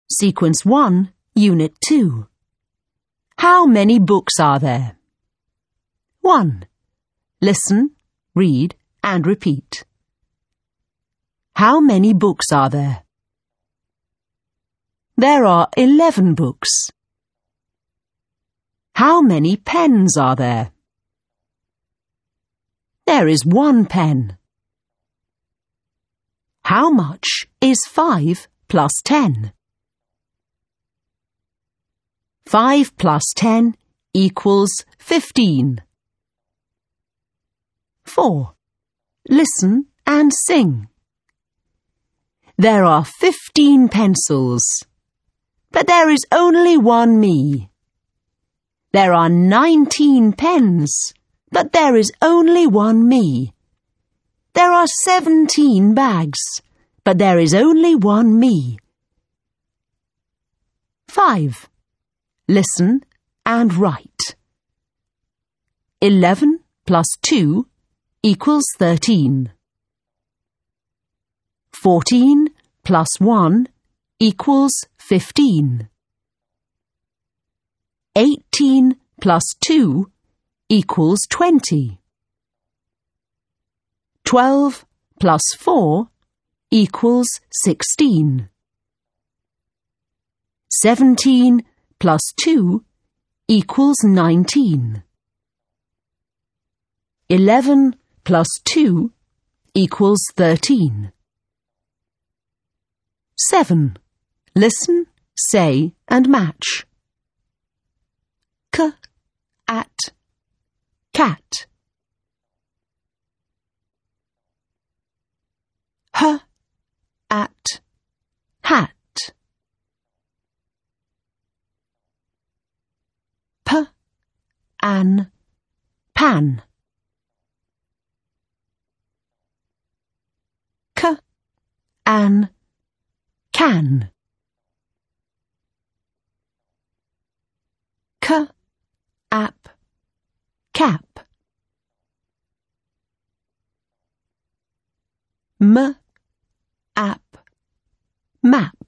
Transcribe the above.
Sequence 1, Unit 2. How many books are there? 1. Listen, read, and repeat. How many books are there? There are 11 books. How many pens are there? There is 1 pen. How much is 5 plus 10? 5 plus 10 equals 15. 4. Listen and sing. There are 15 pencils, but there is only 1 me. There are 19 pens, but there is only 1 me. There are 17 bags, but there is only 1 me. 5. Listen and write. 11 plus 2 equals 13. 14 plus 1 equals 15. 18 plus 2 equals 20. 12 plus 4 equals 16. 17 plus 2 equals 19. 11 plus 2 equals 13. 7. Listen, say, and match. At, cat. At, hat. An, pan. An, can. Ap, cap. Ap, map.